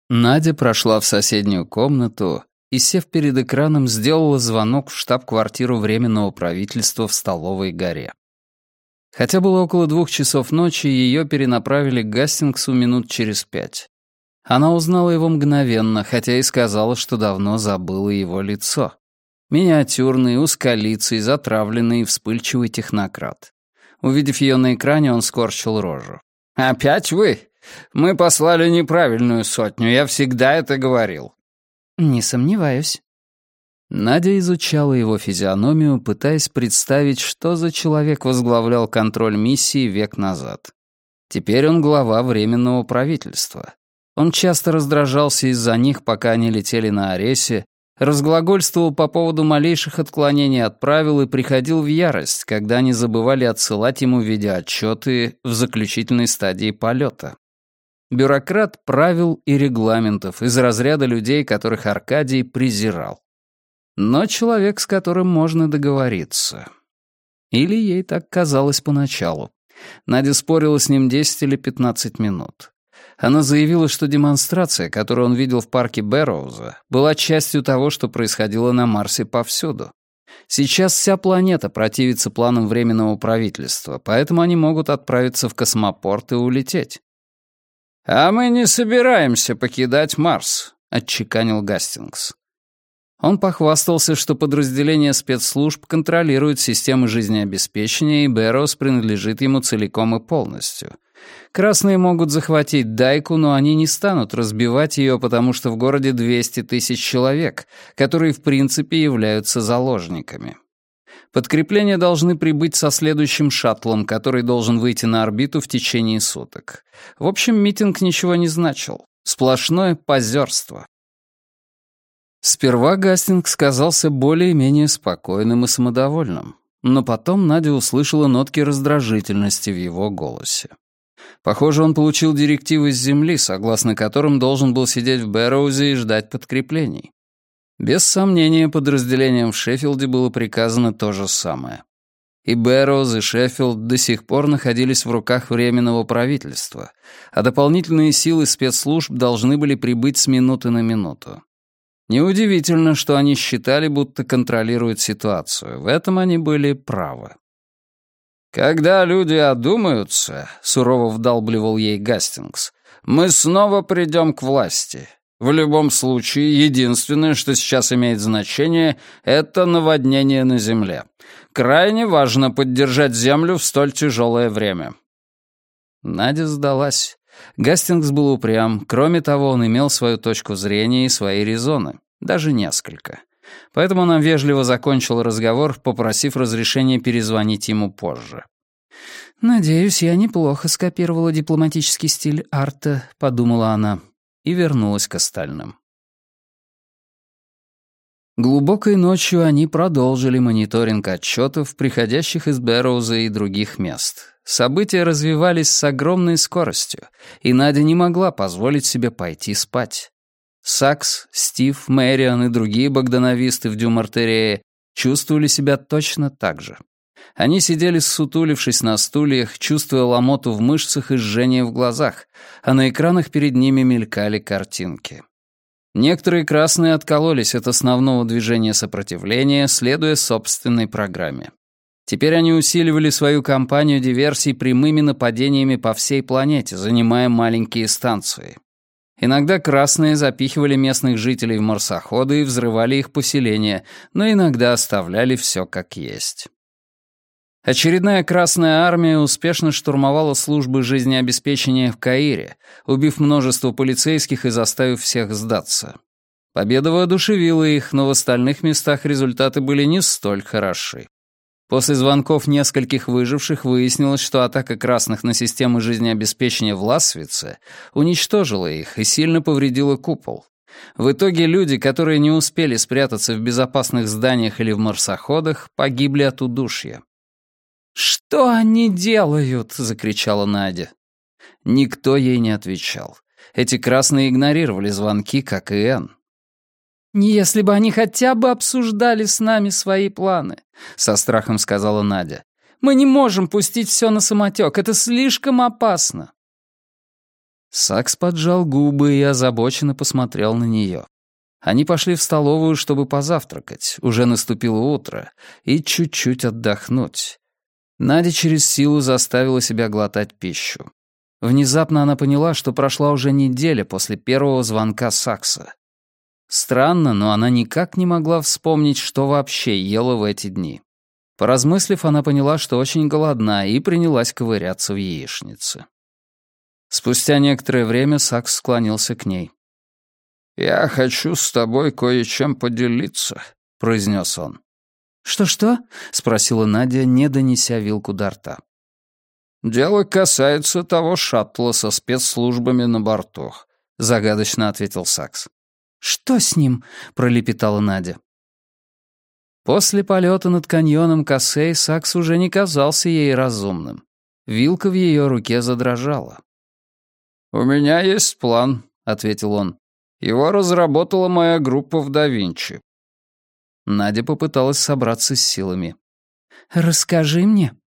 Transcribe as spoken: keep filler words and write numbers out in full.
Надя прошла в соседнюю комнату и, сев перед экраном, сделала звонок в штаб-квартиру Временного правительства в Столовой горе. Хотя было около двух часов ночи, ее перенаправили к Гастингсу минут через пять. Она узнала его мгновенно, хотя и сказала, что давно забыла его лицо. Миниатюрный, узколицый, затравленный и вспыльчивый технократ. Увидев ее на экране, он скорчил рожу. «Опять вы? Мы послали неправильную сотню, я всегда это говорил». «Не сомневаюсь». Надя изучала его физиономию, пытаясь представить, что за человек возглавлял контроль миссии век назад. Теперь он глава Временного правительства. Он часто раздражался из-за них, пока они летели на Аресе, разглагольствовал по поводу малейших отклонений от правил и приходил в ярость, когда они забывали отсылать ему видеоотчеты в заключительной стадии полета. Бюрократ правил и регламентов из разряда людей, которых Аркадий презирал. Но человек, с которым можно договориться. Или ей так казалось поначалу. Надя спорила с ним десять или пятнадцать минут. Она заявила, что демонстрация, которую он видел в парке Бэрроуза, была частью того, что происходило на Марсе повсюду. Сейчас вся планета противится планам Временного правительства, поэтому они могут отправиться в космопорт и улететь. «А мы не собираемся покидать Марс», — отчеканил Гастингс. Он похвастался, что подразделение спецслужб контролирует системы жизнеобеспечения, и Бэрроуз принадлежит ему целиком и полностью. Красные могут захватить Дайку, но они не станут разбивать ее, потому что в городе двести тысяч человек, которые в принципе являются заложниками. Подкрепления должны прибыть со следующим шаттлом, который должен выйти на орбиту в течение суток. В общем, митинг ничего не значил. Сплошное позерство. Сперва Гастингс казался более-менее спокойным и самодовольным, но потом Надя услышала нотки раздражительности в его голосе. Похоже, он получил директивы с Земли, согласно которым должен был сидеть в Бэрроузе и ждать подкреплений. Без сомнения, подразделениям в Шеффилде было приказано то же самое. И Бэрроуз, и Шеффилд до сих пор находились в руках Временного правительства, а дополнительные силы спецслужб должны были прибыть с минуты на минуту. Неудивительно, что они считали, будто контролируют ситуацию. В этом они были правы. «Когда люди одумаются», — сурово вдалбливал ей Гастингс, «мы снова придем к власти. В любом случае, единственное, что сейчас имеет значение, это наводнение на Земле. Крайне важно поддержать Землю в столь тяжелое время». Надя сдалась. Гастингс был упрям. Кроме того, он имел свою точку зрения и свои резоны. Даже несколько. Поэтому она вежливо закончила разговор, попросив разрешения перезвонить ему позже. «Надеюсь, я неплохо скопировала дипломатический стиль Арта», — подумала она, и вернулась к остальным. Глубокой ночью они продолжили мониторинг отчетов, приходящих из Бэрроуза и других мест. События развивались с огромной скоростью, и Надя не могла позволить себе пойти спать. Сакс, Стив, Мэриан и другие богдановисты в Дюмартерее чувствовали себя точно так же. Они сидели, ссутулившись на стульях, чувствуя ломоту в мышцах и жжение в глазах, а на экранах перед ними мелькали картинки. Некоторые красные откололись от основного движения сопротивления, следуя собственной программе. Теперь они усиливали свою кампанию диверсий прямыми нападениями по всей планете, занимая маленькие станции. Иногда красные запихивали местных жителей в марсоходы и взрывали их поселения, но иногда оставляли все как есть. Очередная Красная Армия успешно штурмовала службы жизнеобеспечения в Каире, убив множество полицейских и заставив всех сдаться. Победа воодушевила их, но в остальных местах результаты были не столь хороши. После звонков нескольких выживших выяснилось, что атака красных на системы жизнеобеспечения в Ласвице уничтожила их и сильно повредила купол. В итоге люди, которые не успели спрятаться в безопасных зданиях или в марсоходах, погибли от удушья. «Что они делают?» — закричала Надя. Никто ей не отвечал. Эти красные игнорировали звонки, как и Энн. «Если бы они хотя бы обсуждали с нами свои планы», — со страхом сказала Надя. «Мы не можем пустить все на самотек, это слишком опасно». Сакс поджал губы и озабоченно посмотрел на нее. Они пошли в столовую, чтобы позавтракать, уже наступило утро, и чуть-чуть отдохнуть. Надя через силу заставила себя глотать пищу. Внезапно она поняла, что прошла уже неделя после первого звонка Сакса. Странно, но она никак не могла вспомнить, что вообще ела в эти дни. Поразмыслив, она поняла, что очень голодна, и принялась ковыряться в яичнице. Спустя некоторое время Сакс склонился к ней. «Я хочу с тобой кое-чем поделиться», — произнес он. «Что-что?» — спросила Надя, не донеся вилку до рта. «Дело касается того шаттла со спецслужбами на борту», — загадочно ответил Сакс. «Что с ним?» — пролепетала Надя. После полета над каньоном Кассей Сакс уже не казался ей разумным. Вилка в ее руке задрожала. «У меня есть план», — ответил он. «Его разработала моя группа в Да-Винчи». Надя попыталась собраться с силами. «Расскажи мне»,